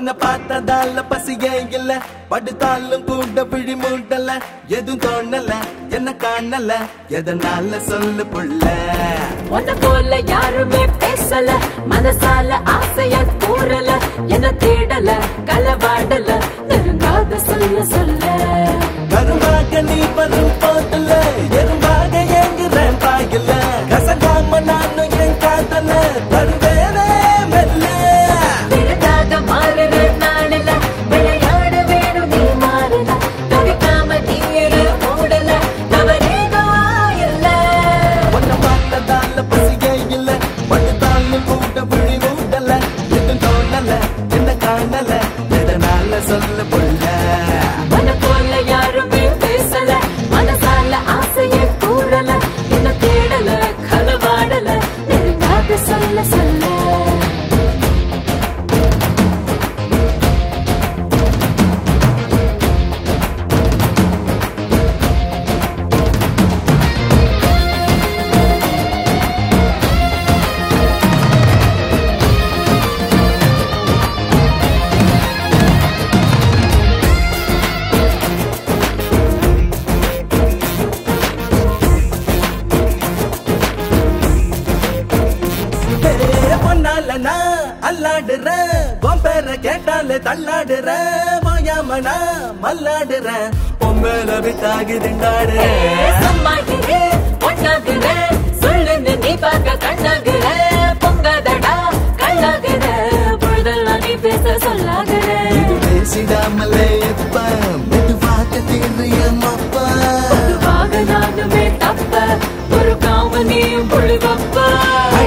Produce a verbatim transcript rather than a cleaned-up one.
உன்னை பார்த்ததால பசியே இல்ல, படுத்தாலும் கூட விழி மூடல, எதுவும் தோணல, என்ன காணல, எதனால சொல்லு புள்ள. உன்னை போல யாருமே பேசல, மனசால ஆசைய கூறல, என்ன தேடல, களவாடல, நெருங்காத சொல்ல சொல்ல. கருவாக நீ வரும் போதுல, எறும்பாக ஏங்குறேன் பாயில, கசகாம நானும் என் காதல தருவேனே மெல்ல. விருதாக மாறுற நாளில, விளையாட வேணும் நீ மாறல, தவிக்காம நீரு மூடல, தவறேதோ இல்ல. உன்னை பார்த்ததால பசியே இல்ல, படுத்தாலும் கூட விழி மூடல, எதுவும் தோணல, என்ன காணல, எதனால சொல்லு புள்ள. உன்னை போல யாருமே பேசல, மனசால ஆசைய கூறல, என்ன தேடல, களவாடல, நெருங்காத சொல்ல சொல்ல. பொன்னால நான் அல்லாடுறேன், உன் பேரை கேட்டாலே தள்ளாடுறேன், மாயாமனா மல்லாடுறேன், உன் மேல வித்தாகி திண்டாடுறேன். சம்மாகிறேன், பொண்ணாகிறேன், சொல்லுன்னு நீ பார்க்க கண்ணாகிறேன், பொங்காதடா கண்ணாகிற, பொழுதெல்லாம் நீ பேச சொல்லாகிறேன். இது பேசிடாமலே எப்ப மெதுவாக தீர்றியம்மாப்பா. பொதுவாக நானுமே தப்ப, ஒரு காம நீயும் புள்ளி வப்ப.